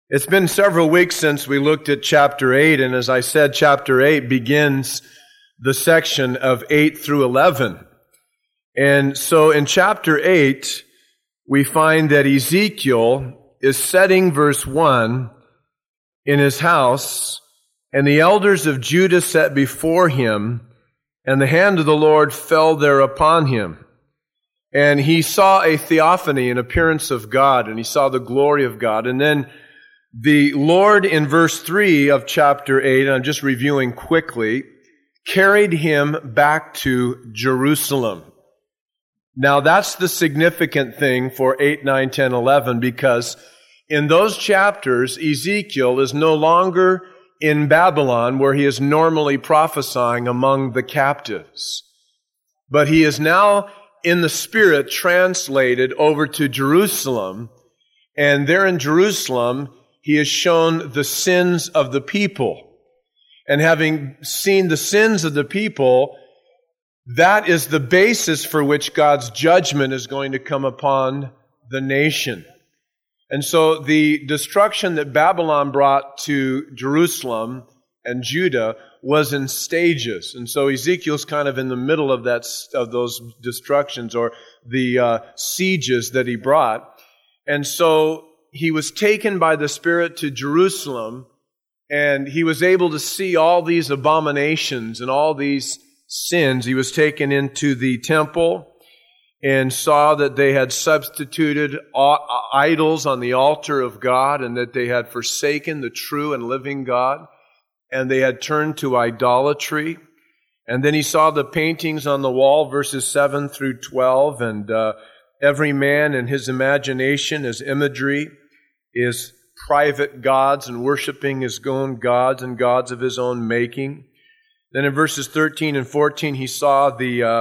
It's been several weeks since we looked at chapter 8, and as I said, chapter 8 begins the section of 8 through 11. And so in chapter 8, we find that Ezekiel is setting verse 1 in his house, and the elders of Judah sat before him, and the hand of the Lord fell there upon him. And he saw a theophany, an appearance of God, and he saw the glory of God. And then the Lord, in verse 3 of chapter 8, and I'm just reviewing quickly, carried him back to Jerusalem. Now that's the significant thing for 8, 9, 10, 11, because in those chapters, Ezekiel is no longer in Babylon, where he is normally prophesying among the captives. But he is now in the Spirit translated over to Jerusalem, and there in Jerusalem, he has shown the sins of the people. And having seen the sins of the people, that is the basis for which God's judgment is going to come upon the nation. And so the destruction that Babylon brought to Jerusalem and Judah was in stages. And so Ezekiel's kind of in the middle of those destructions, or the sieges that he brought. And so he was taken by the Spirit to Jerusalem, and he was able to see all these abominations and all these sins. He was taken into the temple and saw that they had substituted idols on the altar of God, and that they had forsaken the true and living God, and they had turned to idolatry. And then he saw the paintings on the wall, verses 7 through 12, and every man in his imagination, his imagery, is private gods and worshiping his own gods and gods of his own making. Then in verses 13 and 14, he saw the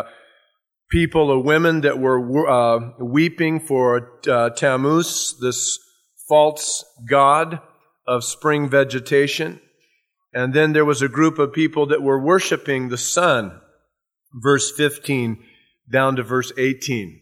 people or women that were weeping for Tammuz, this false god of spring vegetation. And then there was a group of people that were worshiping the sun, verse 15 down to verse 18.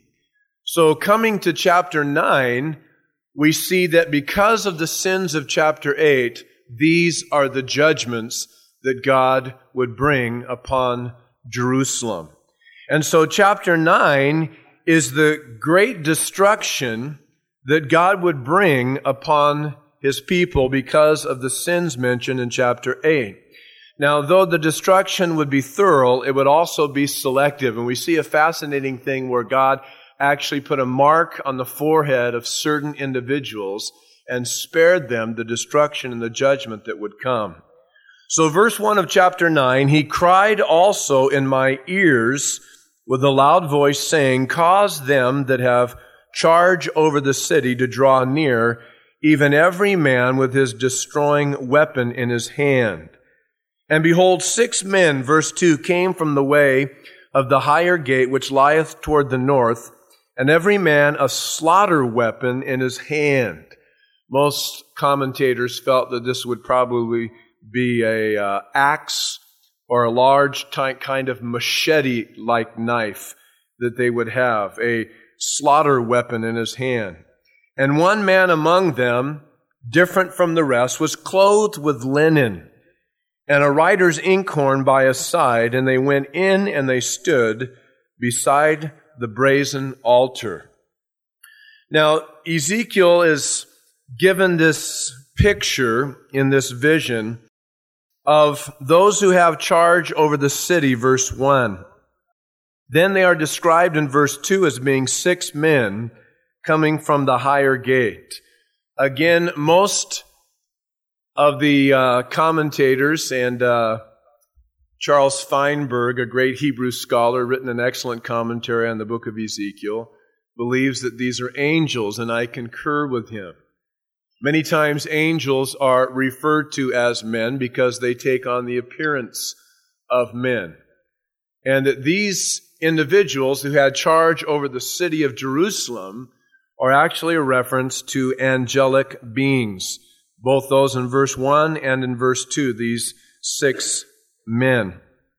So coming to chapter 9, we see that because of the sins of chapter 8, these are the judgments that God would bring upon Jerusalem. And so chapter 9 is the great destruction that God would bring upon His people because of the sins mentioned in chapter 8. Now, though the destruction would be thorough, it would also be selective. And we see a fascinating thing where God actually put a mark on the forehead of certain individuals and spared them the destruction and the judgment that would come. So verse 1 of chapter 9, he cried also in my ears with a loud voice, saying, cause them that have charge over the city to draw near, even every man with his destroying weapon in his hand. And behold, 6 men, verse 2, came from the way of the higher gate, which lieth toward the north, and every man a slaughter weapon in his hand. Most commentators felt that this would probably be a axe or a large kind of machete-like knife that they would have, a slaughter weapon in his hand. And one man among them, different from the rest, was clothed with linen, and a writer's inkhorn by his side, and they went in and they stood beside the brazen altar. Now, Ezekiel is given this picture in this vision of those who have charge over the city, verse 1. Then they are described in verse 2 as being 6 men coming from the higher gate. Again, most of the commentators and Charles Feinberg, a great Hebrew scholar, written an excellent commentary on the book of Ezekiel, believes that these are angels, and I concur with him. Many times angels are referred to as men because they take on the appearance of men. And that these individuals who had charge over the city of Jerusalem are actually a reference to angelic beings, both those in verse 1 and in verse 2, these 6 men.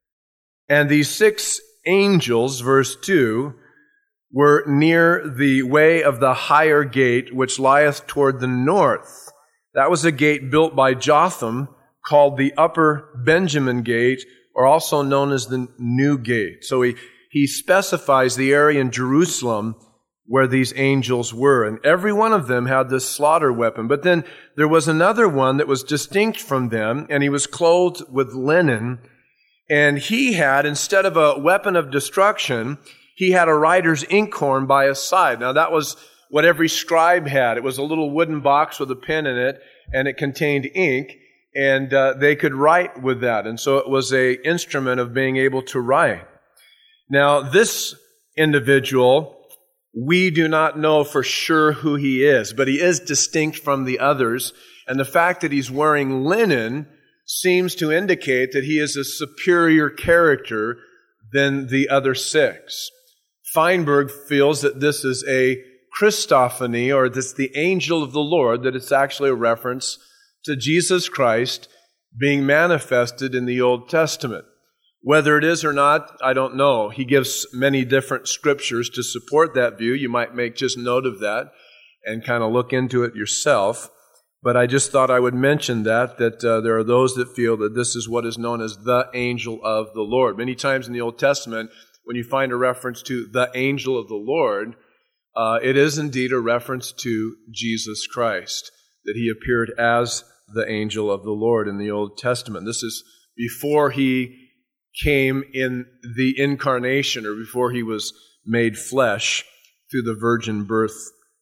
And these 6 angels, verse 2, were near the way of the higher gate, which lieth toward the north. That was a gate built by Jotham called the Upper Benjamin Gate, or also known as the New Gate. So he specifies the area in Jerusalem where these angels were. And every one of them had this slaughter weapon. But then there was another one that was distinct from them, and he was clothed with linen. And he had, instead of a weapon of destruction, he had a writer's inkhorn by his side. Now that was what every scribe had. It was a little wooden box with a pen in it, and it contained ink, and they could write with that. And so it was an instrument of being able to write. Now this individual, we do not know for sure who he is, but he is distinct from the others. And the fact that he's wearing linen seems to indicate that he is a superior character than the other six. Feinberg feels that this is a Christophany, or this the angel of the Lord, that it's actually a reference to Jesus Christ being manifested in the Old Testament. Whether it is or not, I don't know. He gives many different scriptures to support that view. You might make just note of that and kind of look into it yourself. But I just thought I would mention that there are those that feel that this is what is known as the angel of the Lord. Many times in the Old Testament, when you find a reference to the angel of the Lord, it is indeed a reference to Jesus Christ, that he appeared as the angel of the Lord in the Old Testament. This is before he came in the incarnation, or before he was made flesh through the virgin birth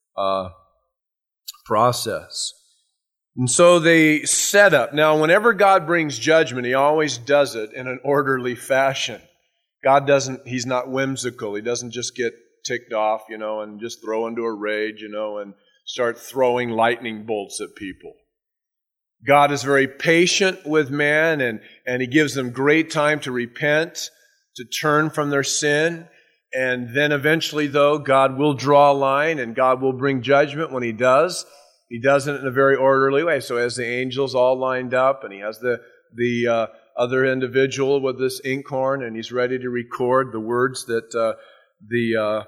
process. And so they set up. Now, whenever God brings judgment, he always does it in an orderly fashion. He's not whimsical. He doesn't just get ticked off, and just throw into a rage, and start throwing lightning bolts at people. God is very patient with man, and he gives them great time to repent, to turn from their sin. And then eventually, though, God will draw a line, and God will bring judgment when he does. He does it in a very orderly way. So as the angels all lined up, and he has the other individual with this inkhorn, and he's ready to record the words that the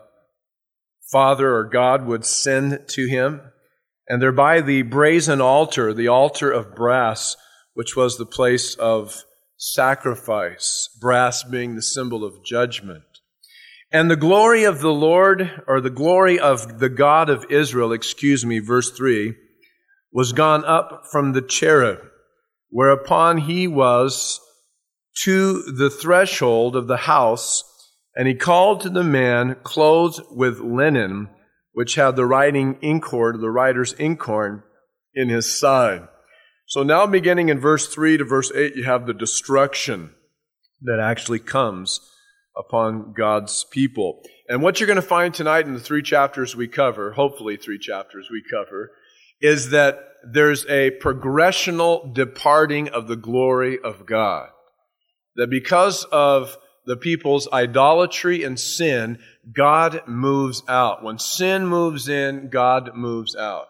Father or God would send to him. And they're by the brazen altar, the altar of brass, which was the place of sacrifice, brass being the symbol of judgment. And the glory of the Lord, or the glory of the God of Israel, verse 3, was gone up from the cherub, whereupon he was to the threshold of the house, and he called to the man clothed with linen, which had the writer's inkhorn in his side. So now beginning in verse 3 to verse 8, you have the destruction that actually comes upon God's people. And what you're going to find tonight in the 3 chapters we cover, hopefully 3 chapters we cover, is that there's a progressional departing of the glory of God. That because of the people's idolatry and sin, God moves out. When sin moves in, God moves out.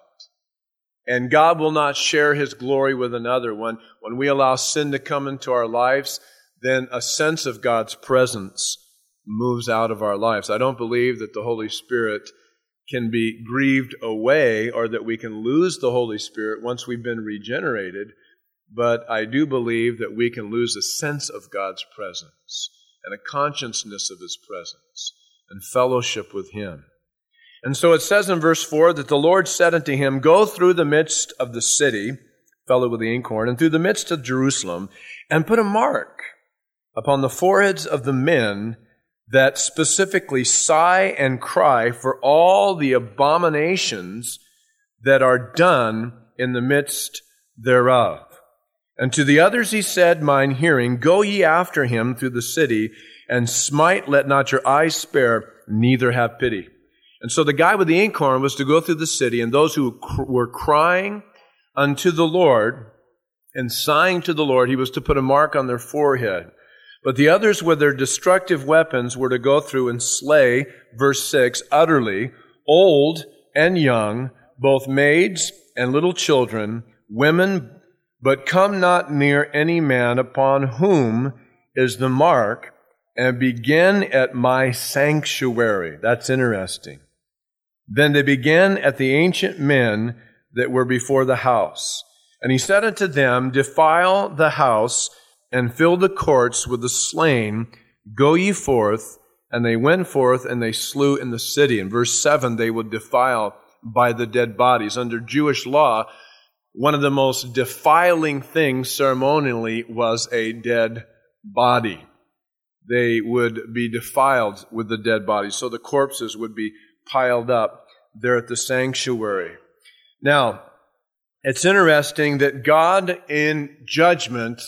And God will not share his glory with another. When we allow sin to come into our lives, then a sense of God's presence moves out of our lives. I don't believe that the Holy Spirit can be grieved away, or that we can lose the Holy Spirit once we've been regenerated, but I do believe that we can lose a sense of God's presence and a consciousness of his presence and fellowship with him. And so it says in verse 4 that the Lord said unto him, Go through the midst of the city, fellow with the inkhorn, and through the midst of Jerusalem, and put a mark upon the foreheads of the men that specifically sigh and cry for all the abominations that are done in the midst thereof. And to the others he said, mine hearing, Go ye after him through the city, and smite, let not your eyes spare, neither have pity. And so the guy with the inkhorn was to go through the city, and those who were crying unto the Lord and sighing to the Lord, he was to put a mark on their forehead. But the others with their destructive weapons were to go through and slay, verse 6, utterly, old and young, both maids and little children, women, but come not near any man upon whom is the mark, and begin at my sanctuary. That's interesting. Then they began at the ancient men that were before the house. And he said unto them, Defile the house, and fill the courts with the slain. Go ye forth. And they went forth, and they slew in the city. In verse 7, they would defile by the dead bodies. Under Jewish law, one of the most defiling things ceremonially was a dead body. They would be defiled with the dead bodies. So the corpses would be piled up there at the sanctuary. Now, it's interesting that God in judgment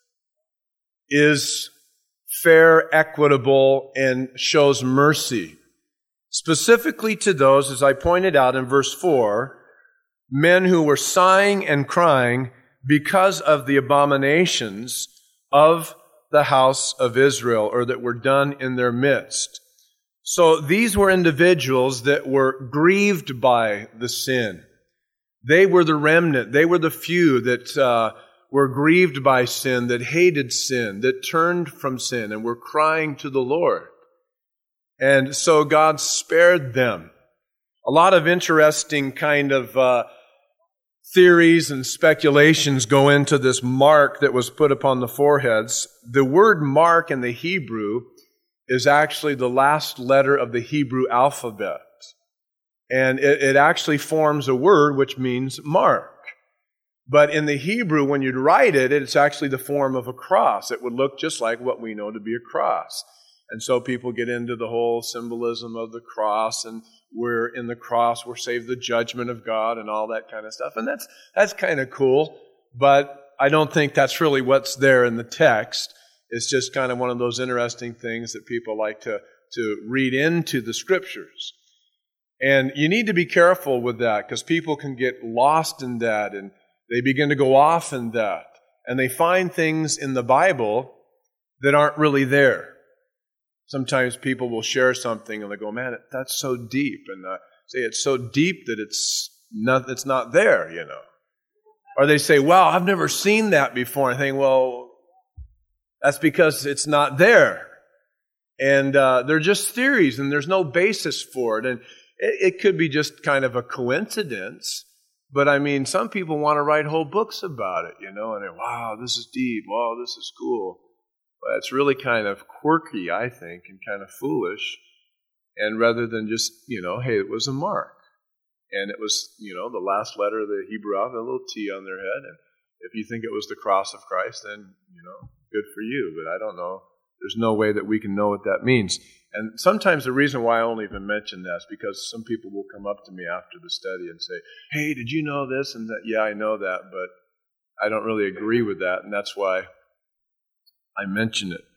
is fair, equitable, and shows mercy. Specifically to those, as I pointed out in verse 4, men who were sighing and crying because of the abominations of the house of Israel, or that were done in their midst. So these were individuals that were grieved by the sin. They were the remnant. They were the few that were grieved by sin, that hated sin, that turned from sin and were crying to the Lord. And so God spared them. A lot of interesting kind of theories and speculations go into this mark that was put upon the foreheads. The word mark in the Hebrew is actually the last letter of the Hebrew alphabet. And it actually forms a word which means mark. But in the Hebrew, when you'd write it, it's actually the form of a cross. It would look just like what we know to be a cross. And so people get into the whole symbolism of the cross, and we're in the cross, we're saved the judgment of God and all that kind of stuff. And that's kind of cool, but I don't think that's really what's there in the text. It's just kind of one of those interesting things that people like to read into the Scriptures. And you need to be careful with that, because people can get lost in that, and they begin to go off in that. And they find things in the Bible that aren't really there. Sometimes people will share something and they go, man, that's so deep. And say it's so deep that it's not there, you know. Or they say, wow, I've never seen that before. And I think, well, that's because it's not there. And they're just theories, and there's no basis for it. And it could be just kind of a coincidence. But I mean, some people want to write whole books about it, you know, and they're, wow, this is deep. Wow, this is cool. But it's really kind of quirky, I think, and kind of foolish. And rather than just, you know, hey, it was a mark. And it was, you know, the last letter of the Hebrew alphabet, a little T on their head. And if you think it was the cross of Christ, then, you know, good for you. But I don't know. There's no way that we can know what that means. And sometimes the reason why I only even mention that is because some people will come up to me after the study and say, hey, did you know this and that? Yeah, I know that, but I don't really agree with that, and that's why I mention it.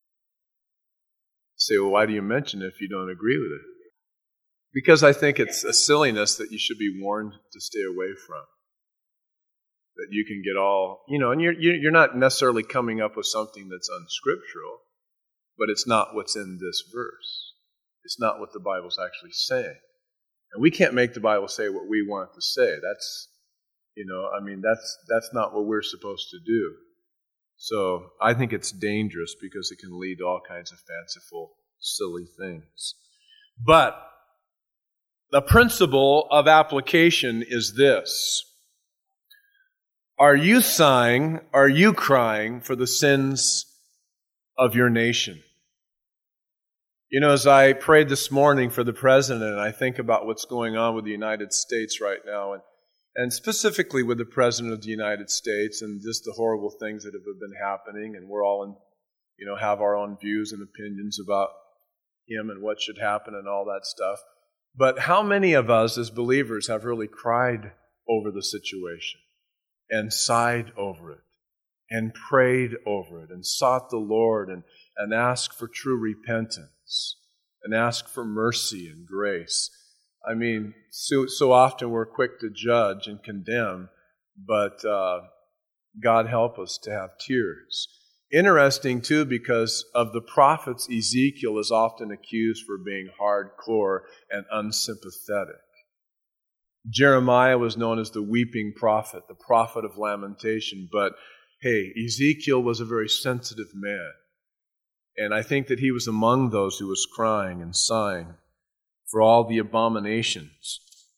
Say, well, why do you mention it if you don't agree with it? Because I think it's a silliness that you should be warned to stay away from. That you can get all, you know, and you're not necessarily coming up with something that's unscriptural, but it's not what's in this verse. It's not what the Bible's actually saying. And we can't make the Bible say what we want it to say. That's, you know, I mean, that's not what we're supposed to do. So I think it's dangerous because it can lead to all kinds of fanciful, silly things. But the principle of application is this. Are you sighing, are you crying for the sins of your nation? You know, as I prayed this morning for the president, and I think about what's going on with the United States right now, and specifically with the president of the United States, and just the horrible things that have been happening, and we're all, you know, have our own views and opinions about him and what should happen and all that stuff. But how many of us as believers have really cried over the situation? And sighed over it, and prayed over it, and sought the Lord, and asked for true repentance, and asked for mercy and grace. I mean, so often we're quick to judge and condemn, but God help us to have tears. Interesting, too, because of the prophets, Ezekiel is often accused for being hardcore and unsympathetic. Jeremiah was known as the weeping prophet, the prophet of lamentation. But, hey, Ezekiel was a very sensitive man. And I think that he was among those who was crying and sighing for all the abominations.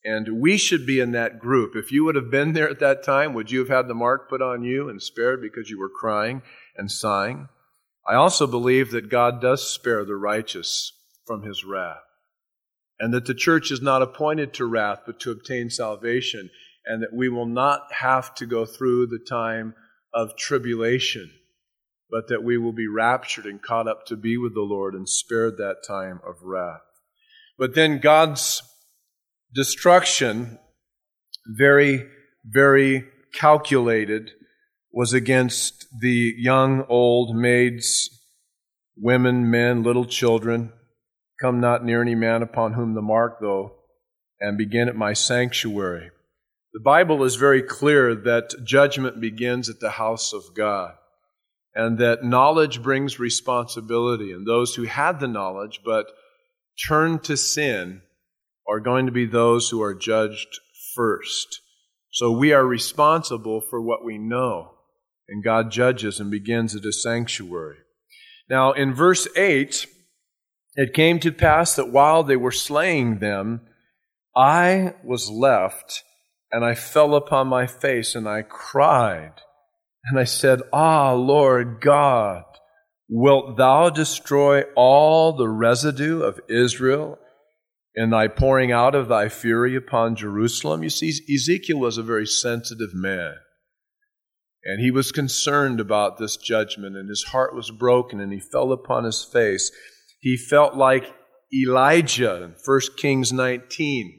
And we should be in that group. If you would have been there at that time, would you have had the mark put on you and spared because you were crying and sighing? I also believe that God does spare the righteous from His wrath, and that the church is not appointed to wrath, but to obtain salvation, and that we will not have to go through the time of tribulation, but that we will be raptured and caught up to be with the Lord and spared that time of wrath. But then God's destruction, very, very calculated, was against the young, old, maids, women, men, little children. Come not near any man upon whom the mark, though, and begin at my sanctuary. The Bible is very clear that judgment begins at the house of God, and that knowledge brings responsibility, and those who had the knowledge but turned to sin are going to be those who are judged first. So we are responsible for what we know, and God judges and begins at His sanctuary. Now, in verse 8, it came to pass that while they were slaying them, I was left, and I fell upon my face, and I cried. And I said, Ah, Lord God, wilt Thou destroy all the residue of Israel in Thy pouring out of Thy fury upon Jerusalem? You see, Ezekiel was a very sensitive man, and he was concerned about this judgment, and his heart was broken, and he fell upon his face. He felt like Elijah in 1 Kings 19,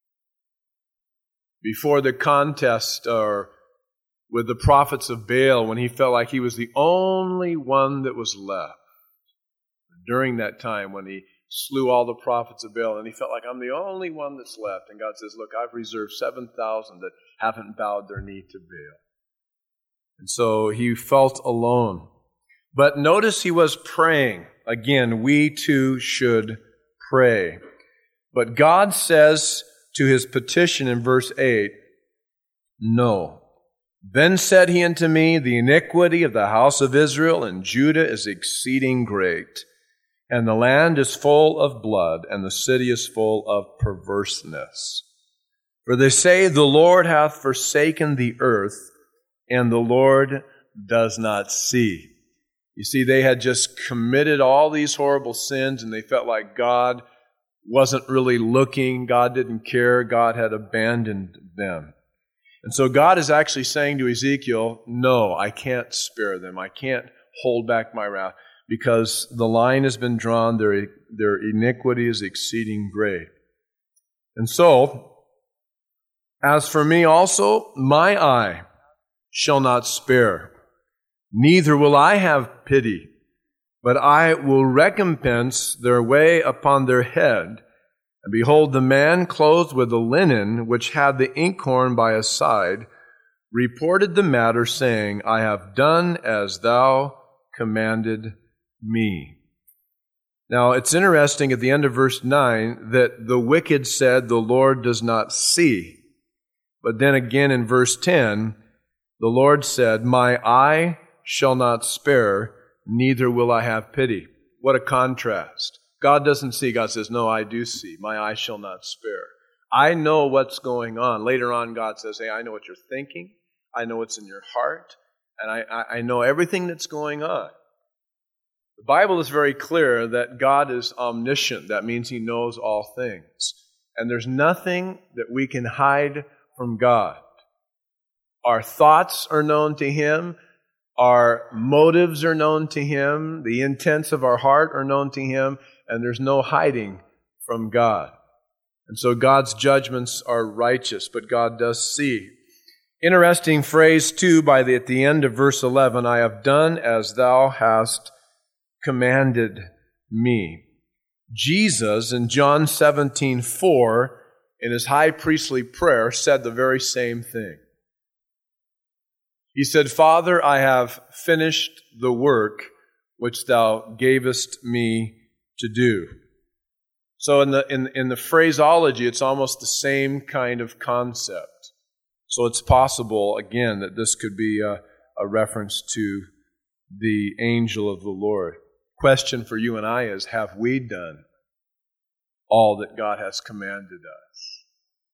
before the contest with the prophets of Baal, when he felt like he was the only one that was left. During that time when he slew all the prophets of Baal, and he felt like, I'm the only one that's left. And God says, look, I've reserved 7,000 that haven't bowed their knee to Baal. And so he felt alone. But notice he was praying. Again, we too should pray. But God says to his petition in verse 8, no. Then said he unto me, the iniquity of the house of Israel and Judah is exceeding great, and the land is full of blood, and the city is full of perverseness. For they say, the Lord hath forsaken the earth, and the Lord does not see. You see, they had just committed all these horrible sins, and they felt like God wasn't really looking, God didn't care, God had abandoned them. And so God is actually saying to Ezekiel, no, I can't spare them. I can't hold back my wrath, because the line has been drawn, their iniquity is exceeding great. And so, as for me also, my eye shall not spare, neither will I have pity, but I will recompense their way upon their head. And behold, the man clothed with the linen, which had the inkhorn by his side, reported the matter, saying, I have done as thou commanded me. Now, it's interesting at the end of verse 9 that the wicked said, the Lord does not see. But then again in verse 10, the Lord said, my eye shall not spare, neither will I have pity. What a contrast. God doesn't see. God says, no, I do see. My eye shall not spare. I know what's going on. Later on, God says, hey, I know what you're thinking. I know what's in your heart. And I know everything that's going on. The Bible is very clear that God is omniscient. That means He knows all things. And there's nothing that we can hide from God. Our thoughts are known to Him. Our motives are known to Him. The intents of our heart are known to Him. And there's no hiding from God. And so God's judgments are righteous, but God does see. Interesting phrase, too, at the end of verse 11, I have done as thou hast commanded me. Jesus, in John 17:4, in His high priestly prayer, said the very same thing. He said, Father, I have finished the work which thou gavest me to do. So in the phraseology, it's almost the same kind of concept. So it's possible, again, that this could be a reference to the angel of the Lord. Question for you and I is, have we done all that God has commanded us?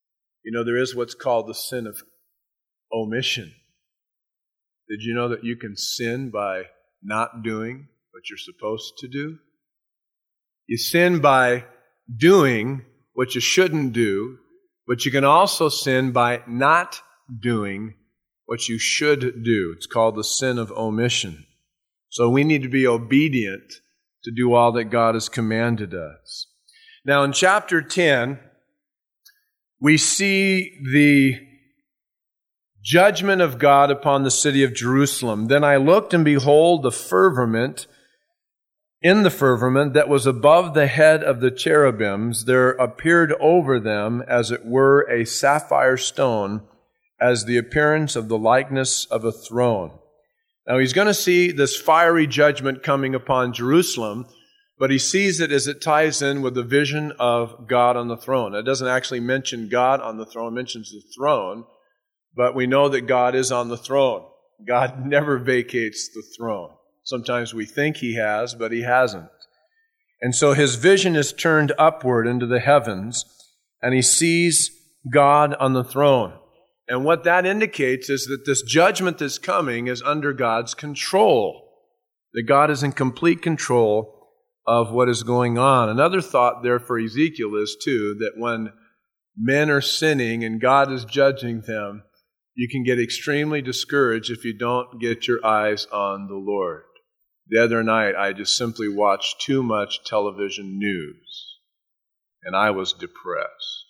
You know, there is what's called the sin of omission. Did you know that you can sin by not doing what you're supposed to do? You sin by doing what you shouldn't do, but you can also sin by not doing what you should do. It's called the sin of omission. So we need to be obedient to do all that God has commanded us. Now in chapter 10, we see the judgment of God upon the city of Jerusalem. Then I looked, and behold, the firmament, in the firmament that was above the head of the cherubims, there appeared over them, as it were, a sapphire stone, as the appearance of the likeness of a throne. Now he's going to see this fiery judgment coming upon Jerusalem, but he sees it as it ties in with the vision of God on the throne. It doesn't actually mention God on the throne, it mentions the throne, but we know that God is on the throne. God never vacates the throne. Sometimes we think He has, but He hasn't. And so His vision is turned upward into the heavens, and He sees God on the throne. And what that indicates is that this judgment that's coming is under God's control. That God is in complete control of what is going on. Another thought there for Ezekiel is, too, that when men are sinning and God is judging them, you can get extremely discouraged if you don't get your eyes on the Lord. The other night, I just simply watched too much television news, and I was depressed.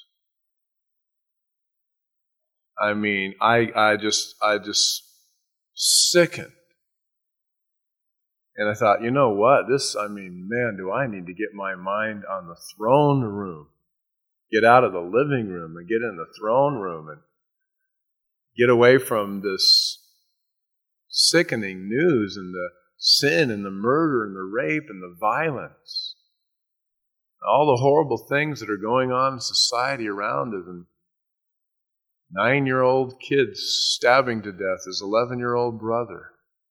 I mean, I just sickened. And I thought, you know what? Man, do I need to get my mind on the throne room. Get out of the living room and get in the throne room and get away from this sickening news and the sin and the murder and the rape and the violence. All the horrible things that are going on in society around us, and 9-year-old kids stabbing to death his 11-year-old brother.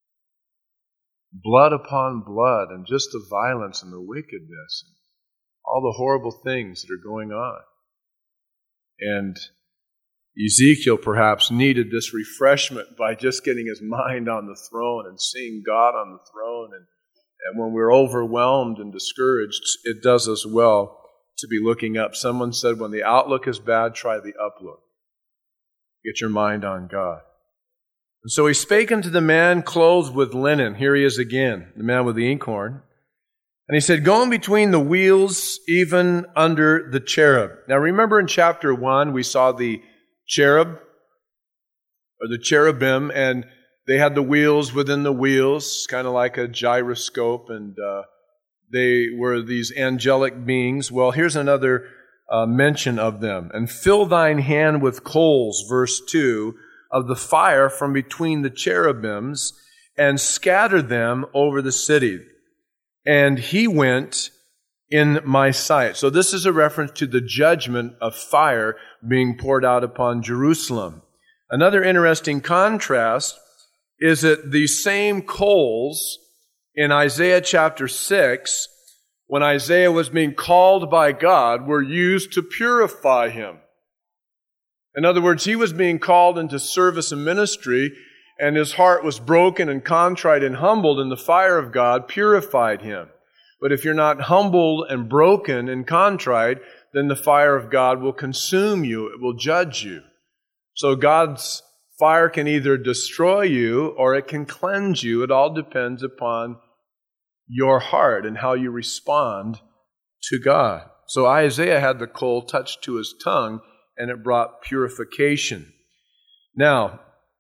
Blood upon blood, and just the violence and the wickedness, and all the horrible things that are going on. And Ezekiel perhaps needed this refreshment by just getting his mind on the throne and seeing God on the throne. And when we're overwhelmed and discouraged, it does us well to be looking up. Someone said, when the outlook is bad, try the uplook. Get your mind on God. And so he spake unto the man clothed with linen. Here he is again, the man with the inkhorn. And he said, go in between the wheels, even under the cherub. Now remember in chapter 1, we saw the cherub, or the cherubim, and they had the wheels within the wheels, kind of like a gyroscope, and they were these angelic beings. Well, here's another mention of them. And fill thine hand with coals, verse 2, of the fire from between the cherubims, and scatter them over the city. And he went in my sight. So this is a reference to the judgment of fire being poured out upon Jerusalem. Another interesting contrast is that these same coals in Isaiah chapter 6, when Isaiah was being called by God, were used to purify him. In other words, he was being called into service and ministry, and his heart was broken and contrite and humbled, and the fire of God purified him. But if you're not humbled and broken and contrite, then the fire of God will consume you. It will judge you. So God's fire can either destroy you or it can cleanse you. It all depends upon your heart and how you respond to God. So Isaiah had the coal touched to his tongue, and it brought purification. Now,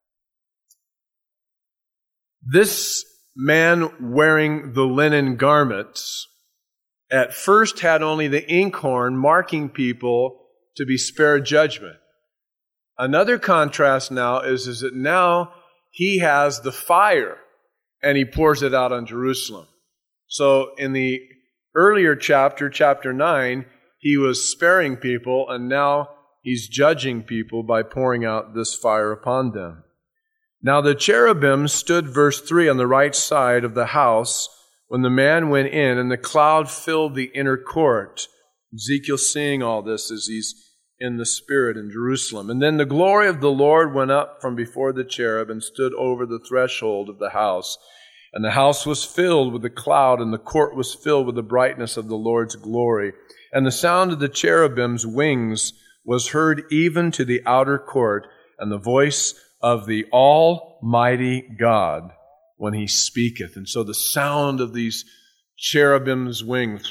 this man wearing the linen garments at first had only the inkhorn marking people to be spared judgment. Another contrast now is that now he has the fire and he pours it out on Jerusalem. So in the earlier chapter 9, he was sparing people, and now he's judging people by pouring out this fire upon them. Now the cherubim stood, verse 3, on the right side of the house when the man went in, and the cloud filled the inner court. Ezekiel seeing all this as he's in the Spirit in Jerusalem. And then the glory of the Lord went up from before the cherub and stood over the threshold of the house. And the house was filled with a cloud, and the court was filled with the brightness of the Lord's glory. And the sound of the cherubim's wings was heard even to the outer court, and the voice of the Almighty God when He speaketh. And so the sound of these cherubim's wings,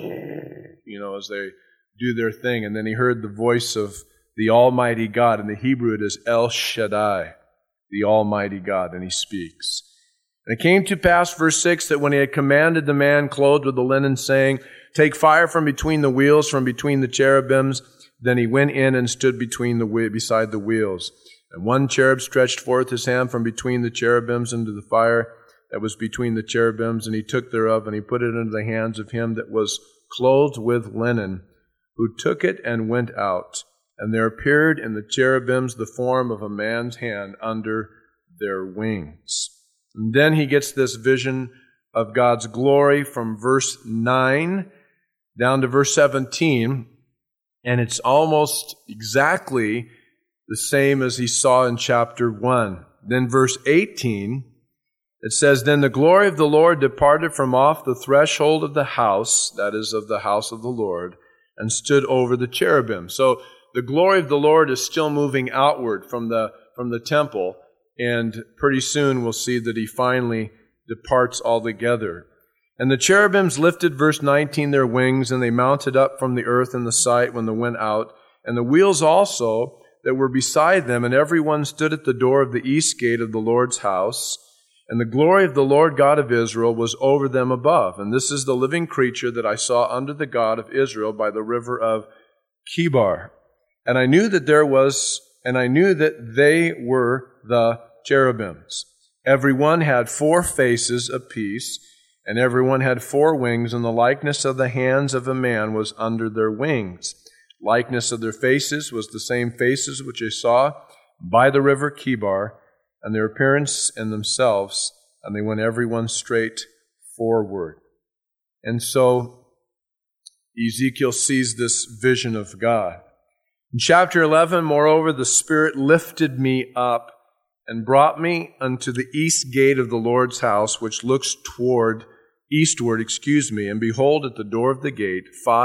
as they do their thing. And then he heard the voice of the Almighty God. In the Hebrew it is El Shaddai, the Almighty God, and He speaks. And it came to pass, verse 6, that when He had commanded the man clothed with the linen, saying, take fire from between the wheels, from between the cherubims, then He went in and stood beside the wheels. And one cherub stretched forth his hand from between the cherubims into the fire that was between the cherubims, and He took thereof, and He put it into the hands of him that was clothed with linen, who took it and went out. And there appeared in the cherubims the form of a man's hand under their wings. And then he gets this vision of God's glory from verse 9 down to verse 17, and it's almost exactly the same as he saw in chapter 1. Then verse 18, it says, then the glory of the Lord departed from off the threshold of the house, that is, of the house of the Lord, and stood over the cherubim. So the glory of the Lord is still moving outward from the temple, and pretty soon we'll see that He finally departs altogether. And the cherubims lifted, verse 19, their wings, and they mounted up from the earth in the sight when they went out. And the wheels also that were beside them, and every one stood at the door of the east gate of the Lord's house. And the glory of the Lord God of Israel was over them above. And this is the living creature that I saw under the God of Israel by the river of Chebar. And I knew that they were the cherubims. Every one had 4 faces apiece, and every one had 4 wings, and the likeness of the hands of a man was under their wings. Likeness of their faces was the same faces which I saw by the river Chebar, and their appearance in themselves, and they went every one straight forward. And so Ezekiel sees this vision of God. In chapter 11, moreover, the Spirit lifted me up and brought me unto the east gate of the Lord's house, which looks eastward, and behold, at the door of the gate,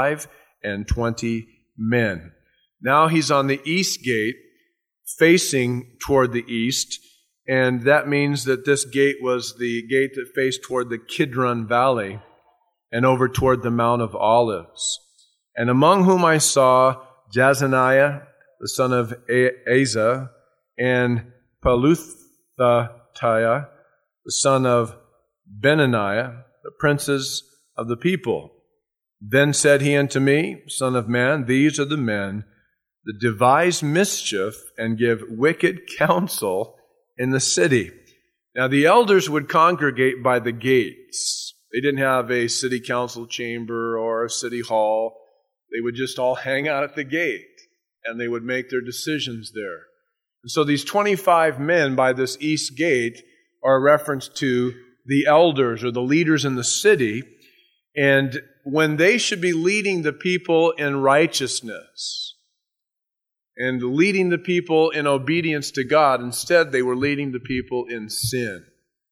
25 men. Now he's on the east gate, facing toward the east, and that means that this gate was the gate that faced toward the Kidron Valley and over toward the Mount of Olives. And among whom I saw Jazaniah, the son of Asa, and Peluthiah, the son of Benaniah, the princes of the people. Then said he unto me, Son of man, these are the men that devise mischief and give wicked counsel in the city. Now the elders would congregate by the gates. They didn't have a city council chamber or a city hall. They would just all hang out at the gate, and they would make their decisions there. And so these 25 men by this east gate are a reference to the elders or the leaders in the city, and when they should be leading the people in righteousness and leading the people in obedience to God, instead they were leading the people in sin.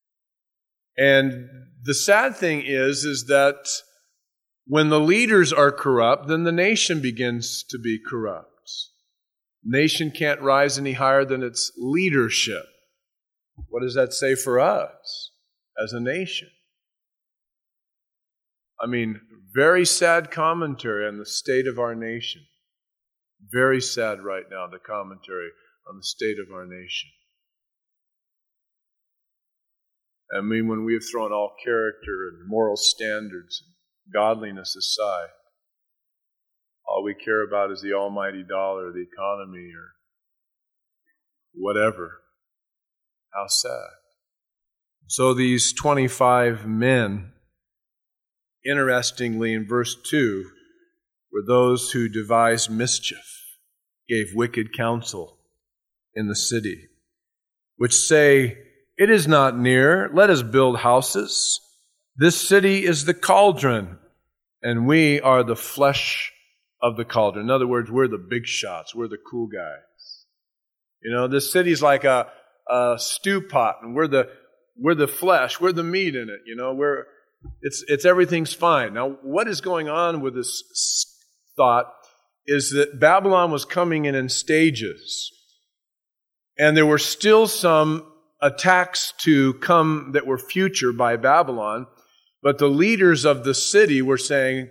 And the sad thing is that when the leaders are corrupt, then the nation begins to be corrupt. The nation can't rise any higher than its leadership. What does that say for us as a nation? I mean, very sad commentary on the state of our nation. Very sad right now, the commentary on the state of our nation. I mean, when we have thrown all character and moral standards and godliness aside, all we care about is the almighty dollar, the economy, or whatever. How sad. So these 25 men, interestingly, in verse 2, were those who devised mischief, gave wicked counsel in the city, which say, It is not near, let us build houses. This city is the cauldron, and we are the flesh of the cauldron. In other words, we're the big shots. We're the cool guys. This city's like a stew pot, and we're the flesh. We're the meat in it. It's everything's fine. Now, what is going on with this thought is that Babylon was coming in stages, and there were still some attacks to come that were future by Babylon, but the leaders of the city were saying,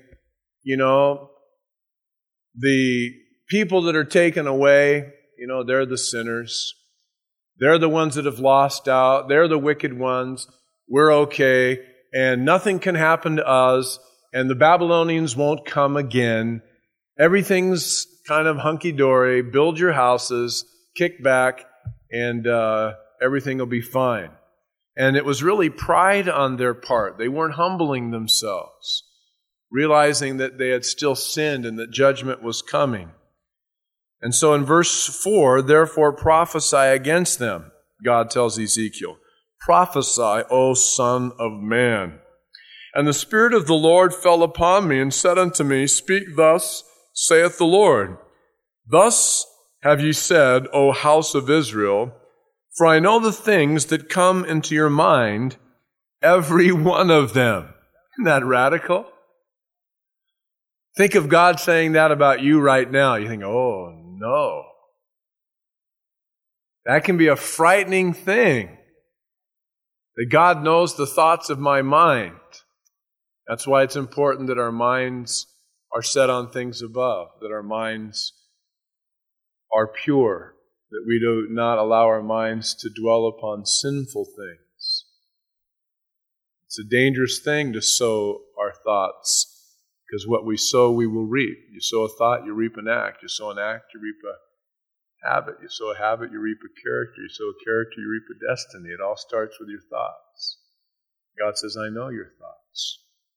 the people that are taken away, they're the sinners. They're the ones that have lost out. They're the wicked ones. We're okay, and nothing can happen to us, and the Babylonians won't come again. Everything's kind of hunky-dory. Build your houses, kick back, and everything will be fine. And it was really pride on their part. They weren't humbling themselves, realizing that they had still sinned and that judgment was coming. And so in verse 4, therefore prophesy against them, God tells Ezekiel. Prophesy, O Son of Man. And the Spirit of the Lord fell upon me and said unto me, Speak thus, saith the Lord. Thus have ye said, O house of Israel, for I know the things that come into your mind, every one of them. Isn't that radical? Think of God saying that about you right now. You think, oh no. That can be a frightening thing. That God knows the thoughts of my mind. That's why it's important that our minds are set on things above, that our minds are pure, that we do not allow our minds to dwell upon sinful things. It's a dangerous thing to sow our thoughts, because what we sow, we will reap. You sow a thought, you reap an act. You sow an act, you reap a habit. You sow a habit, you reap a character. You sow a character, you reap a destiny. It all starts with your thoughts. God says, I know your thoughts.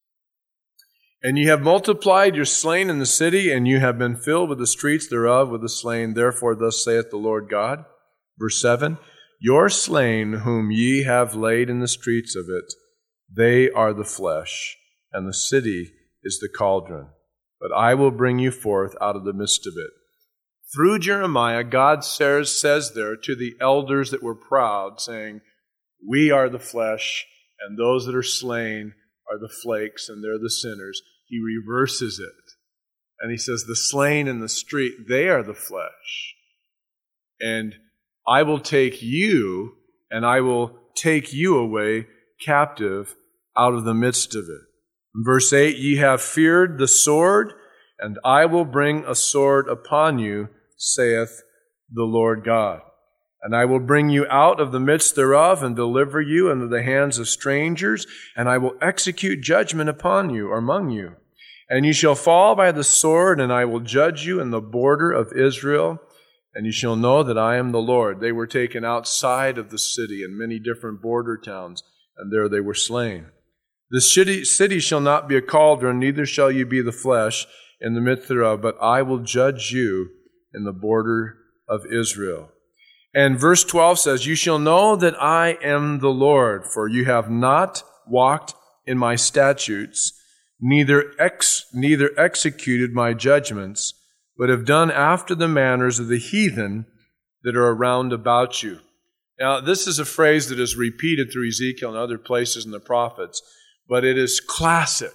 And you have multiplied your slain in the city, and you have been filled with the streets thereof with the slain. Therefore, thus saith the Lord God. Verse 7, Your slain whom ye have laid in the streets of it, they are the flesh, and the city is the cauldron. But I will bring you forth out of the midst of it. Through Jeremiah, God says there to the elders that were proud, saying, We are the flesh, and those that are slain are the flakes, and they're the sinners. He reverses it. And he says, the slain in the street, they are the flesh. And I will take you, and I will take you away captive out of the midst of it. In verse 8, Ye have feared the sword, and I will bring a sword upon you, saith the Lord God. And I will bring you out of the midst thereof, and deliver you into the hands of strangers, and I will execute judgment upon you, or among you. And you shall fall by the sword, and I will judge you in the border of Israel, and you shall know that I am the Lord. They were taken outside of the city in many different border towns, and there they were slain. This city shall not be a cauldron, neither shall you be the flesh in the midst thereof, but I will judge you in the border of Israel. And verse 12 says, You shall know that I am the Lord, for you have not walked in my statutes, neither executed my judgments, but have done after the manners of the heathen that are around about you. Now, this is a phrase that is repeated through Ezekiel and other places in the prophets, but it is classic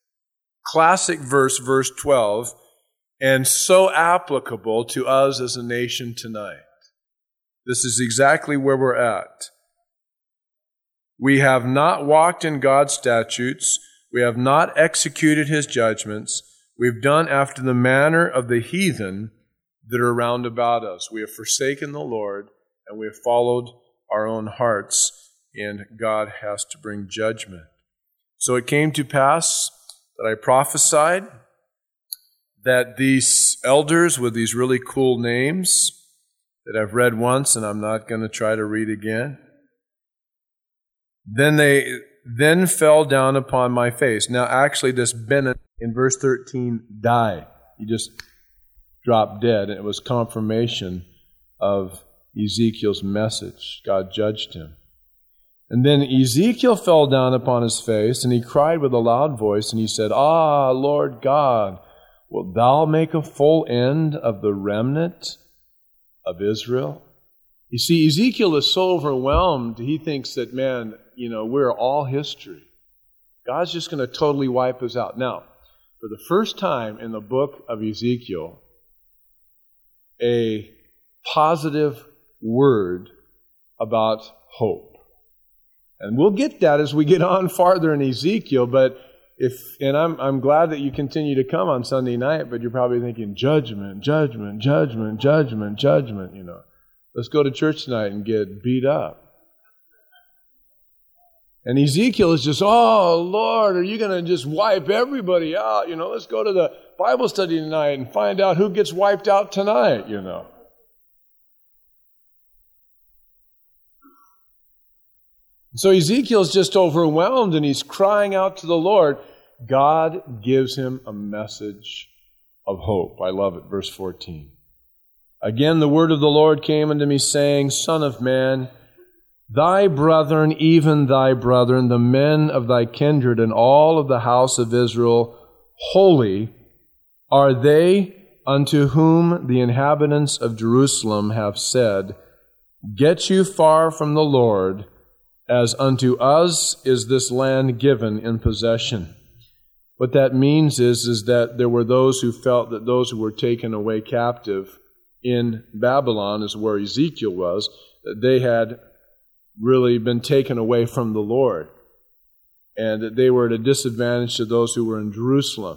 verse 12, and so applicable to us as a nation tonight. This is exactly where we're at. We have not walked in God's statutes. We have not executed His judgments. We've done after the manner of the heathen that are round about us. We have forsaken the Lord, and we have followed our own hearts, and God has to bring judgment. So it came to pass that I prophesied that these elders with these really cool names that I've read once and I'm not going to try to read again, then fell down upon my face. Now actually this Bennett in verse 13 died. He just dropped dead, and it was confirmation of Ezekiel's message. God judged him. And then Ezekiel fell down upon his face, and he cried with a loud voice, and he said, Ah, Lord God, Wilt thou make a full end of the remnant of Israel? You see, Ezekiel is so overwhelmed, he thinks that, man, we're all history. God's just going to totally wipe us out. Now, for the first time in the book of Ezekiel, a positive word about hope. And we'll get that as we get on farther in Ezekiel, but I'm glad that you continue to come on Sunday night, but you're probably thinking, judgment, judgment, judgment, judgment, judgment, Let's go to church tonight and get beat up. And Ezekiel is just, oh, Lord, are you going to just wipe everybody out? Let's go to the Bible study tonight and find out who gets wiped out tonight, So Ezekiel's just overwhelmed and he's crying out to the Lord. God gives him a message of hope. I love it. Verse 14. Again, the word of the Lord came unto me, saying, Son of man, thy brethren, even thy brethren, the men of thy kindred and all of the house of Israel, holy are they unto whom the inhabitants of Jerusalem have said, Get you far from the Lord, as unto us is this land given in possession. What that means is that there were those who felt that those who were taken away captive in Babylon, is where Ezekiel was, that they had really been taken away from the Lord, and that they were at a disadvantage to those who were in Jerusalem.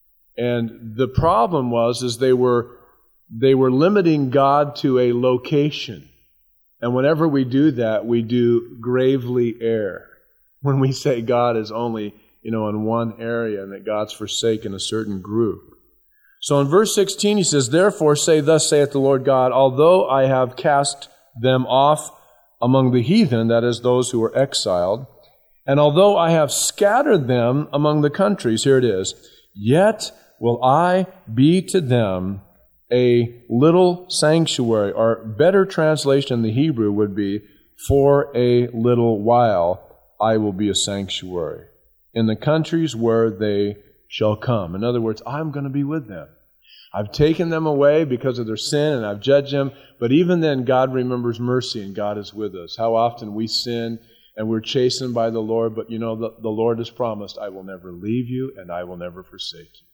And the problem is they were limiting God to a location. And whenever we do that, we do gravely err. When we say God is only, in one area and that God's forsaken a certain group. So in verse 16 he says, Therefore say, Thus saith the Lord God, although I have cast them off among the heathen, that is, those who were exiled, and although I have scattered them among the countries, here it is, yet will I be to them a little sanctuary, or better translation in the Hebrew would be, for a little while I will be a sanctuary in the countries where they shall come. In other words, I'm going to be with them. I've taken them away because of their sin and I've judged them, but even then God remembers mercy and God is with us. How often we sin and we're chastened by the Lord, but the Lord has promised, I will never leave you and I will never forsake you.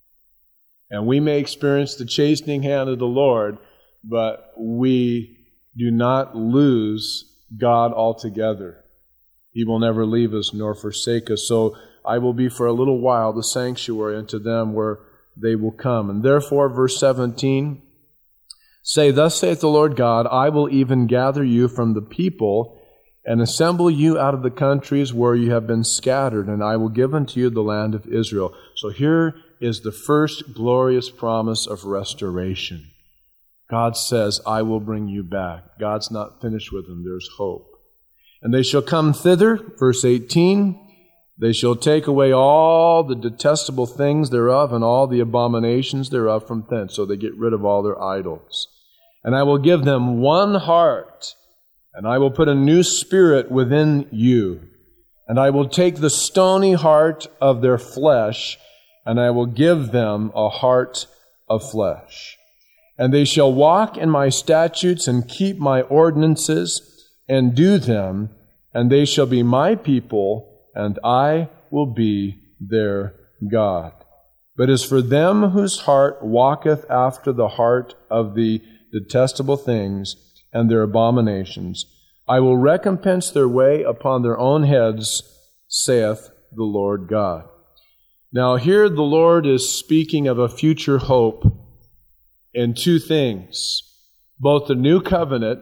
And we may experience the chastening hand of the Lord, but we do not lose God altogether. He will never leave us nor forsake us. So I will be for a little while the sanctuary unto them where they will come. And therefore, verse 17, say, Thus saith the Lord God, I will even gather you from the people and assemble you out of the countries where you have been scattered, and I will give unto you the land of Israel. So here is the first glorious promise of restoration. God says, I will bring you back. God's not finished with them. There's hope. And they shall come thither, verse 18, they shall take away all the detestable things thereof and all the abominations thereof from thence. So they get rid of all their idols. And I will give them one heart, and I will put a new spirit within you. And I will take the stony heart of their flesh, and I will give them a heart of flesh. And they shall walk in my statutes and keep my ordinances and do them, and they shall be my people, and I will be their God. But as for them whose heart walketh after the heart of the detestable things and their abominations, I will recompense their way upon their own heads, saith the Lord God. Now here the Lord is speaking of a future hope in two things, both the new covenant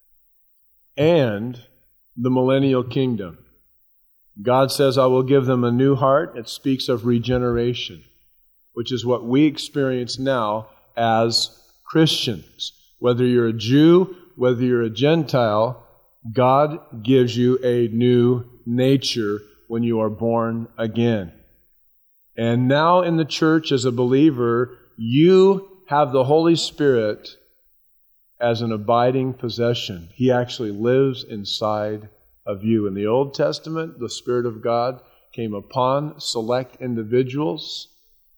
and the millennial kingdom. God says, I will give them a new heart. It speaks of regeneration, which is what we experience now as Christians. Whether you're a Jew, whether you're a Gentile, God gives you a new nature when you are born again. And now in the church as a believer, you have the Holy Spirit as an abiding possession. He actually lives inside of you. In the Old Testament, the Spirit of God came upon select individuals,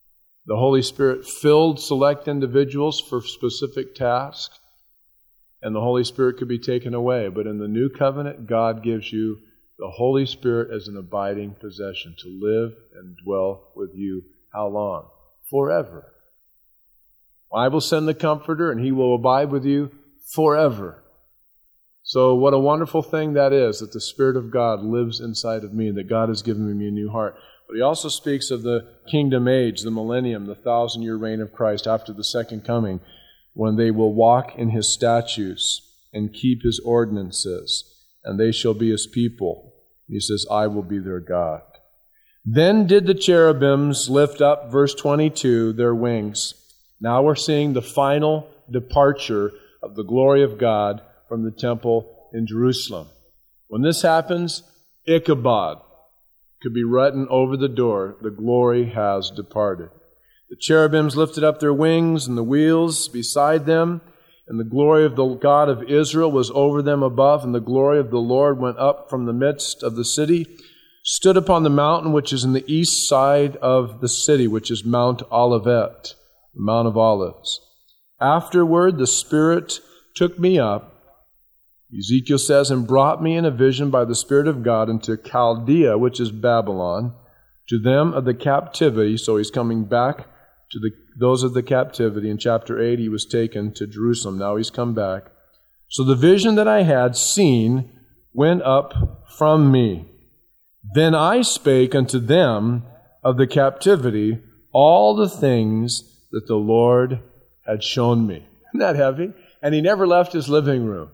The Holy Spirit filled select individuals for specific tasks, and the Holy Spirit could be taken away. But in the new covenant, God gives you the Holy Spirit as an abiding possession to live and dwell with you. How long? Forever. I will send the Comforter, and He will abide with you forever. So what a wonderful thing that is, that the Spirit of God lives inside of me, that God has given me a new heart. But He also speaks of the kingdom age, the millennium, the 1,000-year reign of Christ after the second coming, when they will walk in His statutes and keep His ordinances, and they shall be His people. He says, I will be their God. Then did the cherubims lift up, verse 22, their wings. Now we're seeing the final departure of the glory of God from the temple in Jerusalem. When this happens, Ichabod could be written over the door. The glory has departed. The cherubims lifted up their wings, and the wheels beside them, and the glory of the God of Israel was over them above, and the glory of the Lord went up from the midst of the city, stood upon the mountain which is in the east side of the city, which is Mount Olivet, the Mount of Olives. Afterward, the Spirit took me up, Ezekiel says, and brought me in a vision by the Spirit of God into Chaldea, which is Babylon, to them of the captivity. So he's coming back to those of the captivity. In chapter 8, he was taken to Jerusalem. Now he's come back. So the vision that I had seen went up from me. Then I spake unto them of the captivity all the things that the Lord had shown me. Isn't that heavy? And he never left his living room.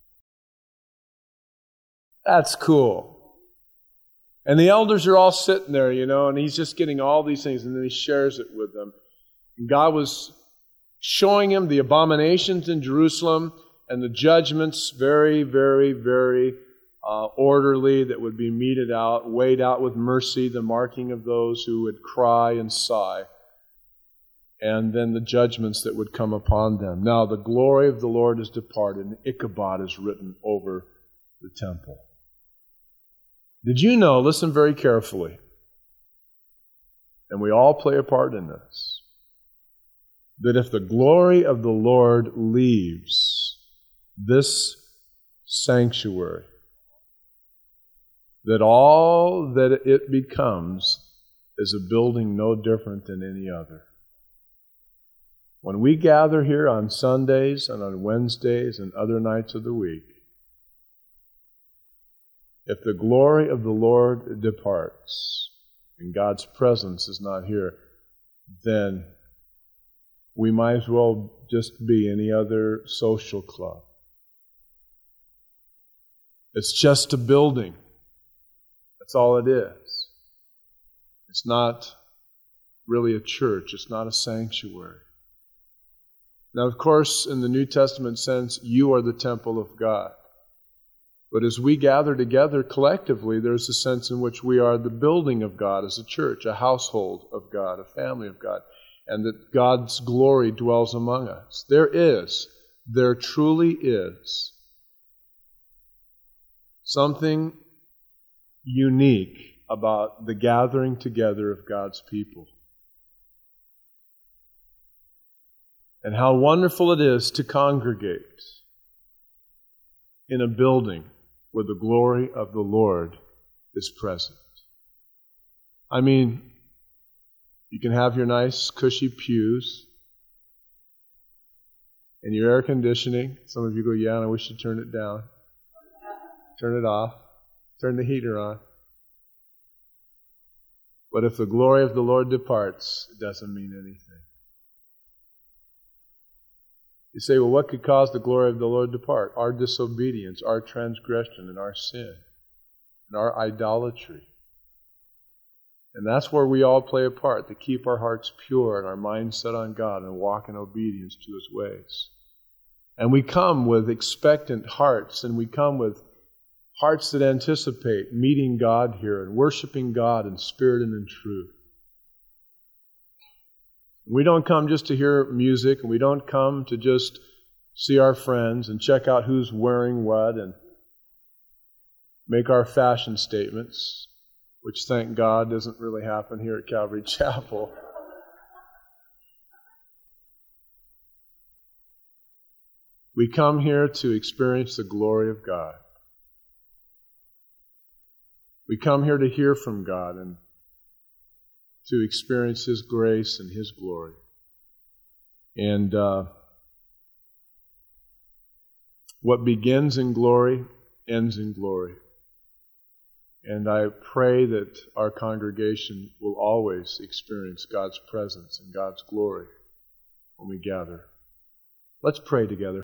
That's cool. And the elders are all sitting there, and he's just getting all these things, and then he shares it with them. And God was showing him the abominations in Jerusalem and the judgments, very, very, very orderly, that would be meted out, weighed out with mercy, the marking of those who would cry and sigh, and then the judgments that would come upon them. Now the glory of the Lord is departed, and Ichabod is written over the temple. Did you know, listen very carefully, and we all play a part in this, that if the glory of the Lord leaves this sanctuary, that all that it becomes is a building no different than any other. When we gather here on Sundays and on Wednesdays and other nights of the week, if the glory of the Lord departs and God's presence is not here, then we might as well just be any other social club. It's just a building. That's all it is. It's not really a church. It's not a sanctuary. Now, of course, in the New Testament sense, you are the temple of God. But as we gather together collectively, there's a sense in which we are the building of God as a church, a household of God, a family of God, and that God's glory dwells among us. There truly is something unique about the gathering together of God's people. And how wonderful it is to congregate in a building where the glory of the Lord is present. I mean, you can have your nice, cushy pews and your air conditioning. Some of you go, yeah, and I wish you'd turn it down. Turn it off. Turn the heater on. But if the glory of the Lord departs, it doesn't mean anything. You say, well, what could cause the glory of the Lord to depart? Our disobedience, our transgression, and our sin, and our idolatry. And that's where we all play a part, to keep our hearts pure and our minds set on God and walk in obedience to His ways. And we come with expectant hearts, and we come with hearts that anticipate meeting God here and worshiping God in spirit and in truth. We don't come just to hear music, and we don't come to just see our friends and check out who's wearing what and make our fashion statements, which, thank God, doesn't really happen here at Calvary Chapel. We come here to experience the glory of God. We come here to hear from God and to experience His grace and His glory. And what begins in glory ends in glory. And I pray that our congregation will always experience God's presence and God's glory when we gather. Let's pray together.